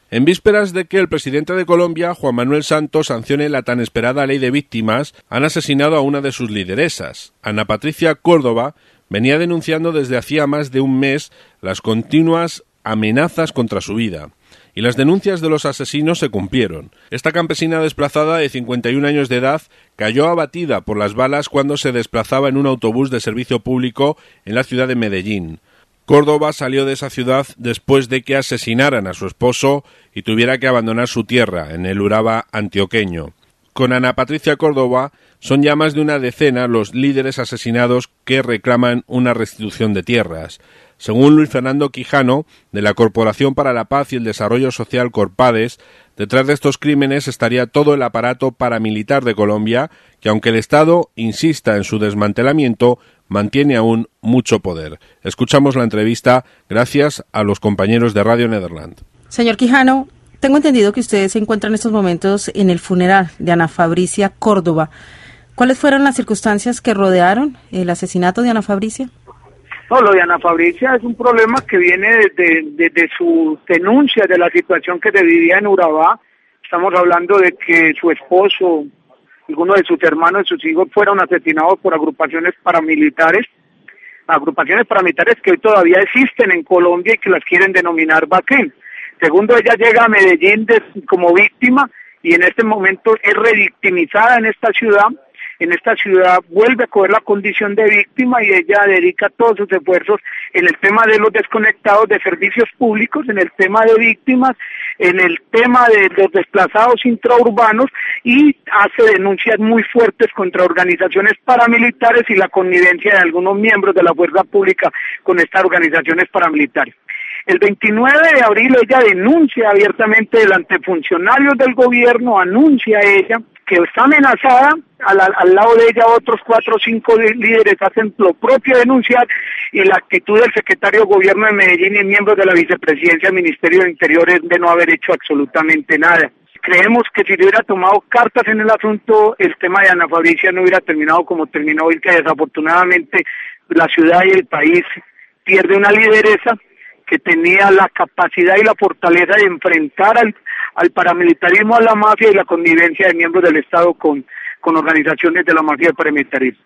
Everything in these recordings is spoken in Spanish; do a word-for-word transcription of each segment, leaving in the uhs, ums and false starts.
En vísperas de que el presidente de Colombia, Juan Manuel Santos, sancione la tan esperada ley de víctimas, han asesinado a una de sus lideresas. Ana Patricia Córdoba venía denunciando desde hacía más de un mes las continuas amenazas contra su vida. Y las denuncias de los asesinos se cumplieron. Esta campesina desplazada de cincuenta y un años de edad cayó abatida por las balas cuando se desplazaba en un autobús de servicio público en la ciudad de Medellín. Córdoba salió de esa ciudad después de que asesinaran a su esposo y tuviera que abandonar su tierra, en el Urabá antioqueño. Con Ana Patricia Córdoba son ya más de una decena los líderes asesinados que reclaman una restitución de tierras. Según Luis Fernando Quijano, de la Corporación para la Paz y el Desarrollo Social Corpades, detrás de estos crímenes estaría todo el aparato paramilitar de Colombia, que aunque el Estado insista en su desmantelamiento, mantiene aún mucho poder. Escuchamos la entrevista gracias a los compañeros de Radio Nederland. Señor Quijano, tengo entendido que usted se encuentra en estos momentos en el funeral de Ana Fabricia Córdoba. ¿Cuáles fueron las circunstancias que rodearon el asesinato de Ana Fabricia? No, lo de Ana Fabricia es un problema que viene desde, desde su denuncia de la situación que se vivía en Urabá. Estamos hablando de que su esposo, algunos de sus hermanos y sus hijos fueron asesinados por agrupaciones paramilitares, agrupaciones paramilitares que hoy todavía existen en Colombia y que las quieren denominar Baquén. Segundo, ella llega a Medellín de, como víctima y en este momento es revictimizada en esta ciudad. En esta ciudad vuelve a coger la condición de víctima y ella dedica todos sus esfuerzos en el tema de los desconectados de servicios públicos, en el tema de víctimas, en el tema de los desplazados intraurbanos y hace denuncias muy fuertes contra organizaciones paramilitares y la connivencia de algunos miembros de la fuerza pública con estas organizaciones paramilitares. El veintinueve de abril ella denuncia abiertamente delante de funcionarios del gobierno, anuncia ella que está amenazada, al, al lado de ella otros cuatro o cinco líderes hacen lo propio, denunciar, y la actitud del secretario de gobierno de Medellín y miembros de la vicepresidencia del Ministerio de Interior es de no haber hecho absolutamente nada. Creemos que si le hubiera tomado cartas en el asunto, el tema de Ana Fabricia no hubiera terminado como terminó y que desafortunadamente la ciudad y el país pierde una lideresa que tenía la capacidad y la fortaleza de enfrentar al, al paramilitarismo, a la mafia y la connivencia de miembros del Estado con, con organizaciones de la mafia y el paramilitarismo.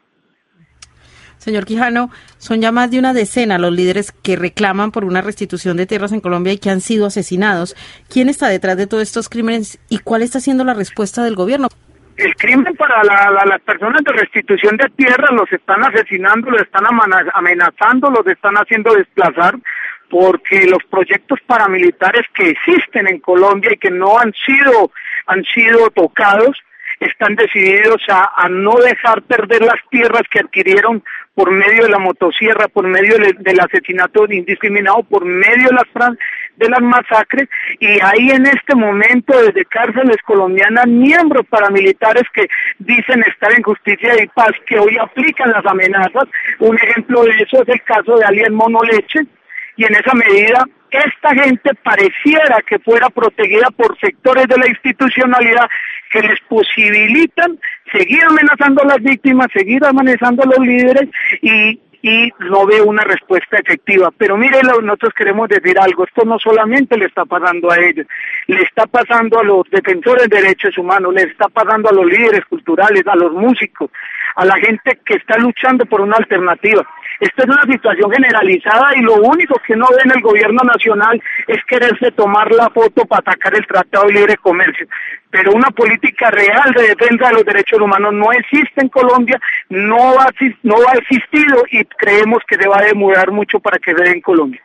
Señor Quijano, son ya más de una decena los líderes que reclaman por una restitución de tierras en Colombia y que han sido asesinados. ¿Quién está detrás de todos estos crímenes y cuál está siendo la respuesta del gobierno? El crimen para la, la, las personas de restitución de tierras los están asesinando, los están amenazando, los están haciendo desplazar, porque los proyectos paramilitares que existen en Colombia y que no han sido han sido tocados están decididos a, a no dejar perder las tierras que adquirieron por medio de la motosierra, por medio de, del asesinato indiscriminado, por medio de las de las masacres, y ahí en este momento desde cárceles colombianas miembros paramilitares que dicen estar en justicia y paz, que hoy aplican las amenazas. Un ejemplo de eso es el caso de Alien Mono Leche, y en esa medida esta gente pareciera que fuera protegida por sectores de la institucionalidad que les posibilitan seguir amenazando a las víctimas, seguir amenazando a los líderes y, y no veo una respuesta efectiva. Pero mire, nosotros queremos decir algo, esto no solamente le está pasando a ellos, le está pasando a los defensores de derechos humanos, le está pasando a los líderes culturales, a los músicos, a la gente que está luchando por una alternativa. Esta es una situación generalizada y lo único que no ve en el gobierno nacional es quererse tomar la foto para atacar el Tratado de Libre Comercio. Pero una política real de defensa de los derechos humanos no existe en Colombia, no ha, no ha existido y creemos que se va a demorar mucho para que se dé en Colombia.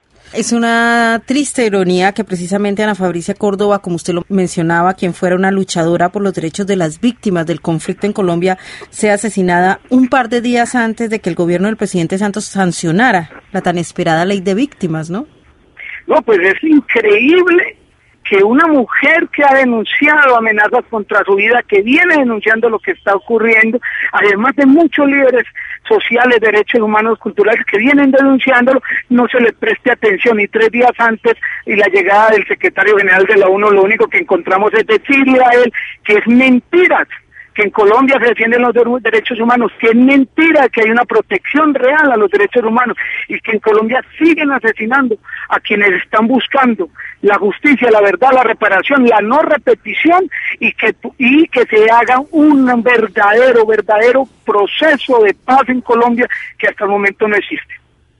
Es una triste ironía que precisamente Ana Fabricia Córdoba, como usted lo mencionaba, quien fuera una luchadora por los derechos de las víctimas del conflicto en Colombia, sea asesinada un par de días antes de que el gobierno del presidente Santos sancionara la tan esperada ley de víctimas, ¿no? No, pues es increíble que una mujer que ha denunciado amenazas contra su vida, que viene denunciando lo que está ocurriendo, además de muchos líderes sociales, derechos humanos, culturales que vienen denunciándolo, no se le preste atención. Y tres días antes y la llegada del secretario general de la ONU, lo único que encontramos es decirle a él que es mentiras, que en Colombia se defienden los derechos humanos, que es mentira que hay una protección real a los derechos humanos y que en Colombia siguen asesinando a quienes están buscando la justicia, la verdad, la reparación, la no repetición y que y que se haga un verdadero, verdadero proceso de paz en Colombia que hasta el momento no existe.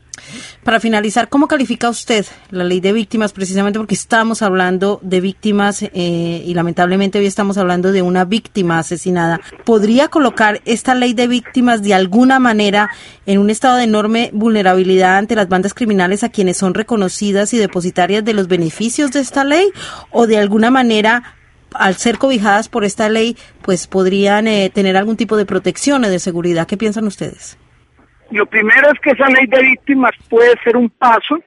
Para finalizar, ¿cómo califica usted la ley de víctimas? Precisamente porque estamos hablando de víctimas eh, y lamentablemente hoy estamos hablando de una víctima asesinada. ¿Podría colocar esta ley de víctimas de alguna manera en un estado de enorme vulnerabilidad ante las bandas criminales a quienes son reconocidas y depositarias de los beneficios de esta ley? ¿O de alguna manera, al ser cobijadas por esta ley, pues podrían eh, tener algún tipo de protección o de seguridad? ¿Qué piensan ustedes? Lo primero es que esa ley de víctimas puede ser un paso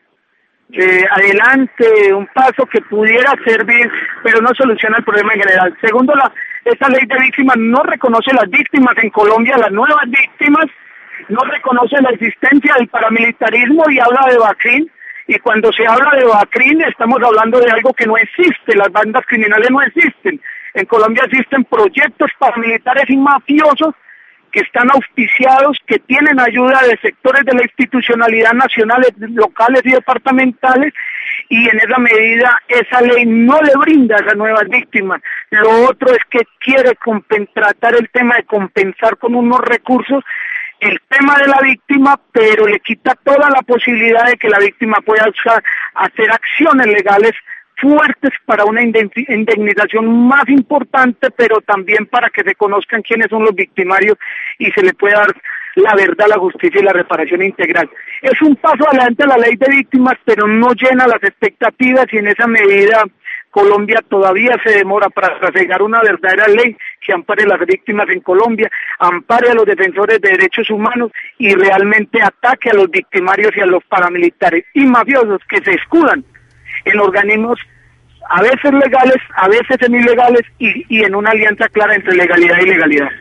eh, adelante, un paso que pudiera servir, pero no soluciona el problema en general. Segundo, la, esa ley de víctimas no reconoce las víctimas en Colombia, las nuevas víctimas, no reconoce la existencia del paramilitarismo y habla de BACRIM, y cuando se habla de BACRIM estamos hablando de algo que no existe, las bandas criminales no existen. En Colombia existen proyectos paramilitares y mafiosos que están auspiciados, que tienen ayuda de sectores de la institucionalidad nacionales, locales y departamentales, y en esa medida esa ley no le brinda a esas nuevas víctimas. Lo otro es que quiere tratar el tema de compensar con unos recursos el tema de la víctima, pero le quita toda la posibilidad de que la víctima pueda usar, hacer acciones legales fuertes para una indemnización más importante, pero también para que se conozcan quiénes son los victimarios y se le pueda dar la verdad, la justicia y la reparación integral. Es un paso adelante a la ley de víctimas, pero no llena las expectativas y en esa medida Colombia todavía se demora para trasegar una verdadera ley que ampare a las víctimas en Colombia, ampare a los defensores de derechos humanos y realmente ataque a los victimarios y a los paramilitares y mafiosos que se escudan en organismos a veces legales, a veces semi-legales y, y en una alianza clara entre legalidad y legalidad.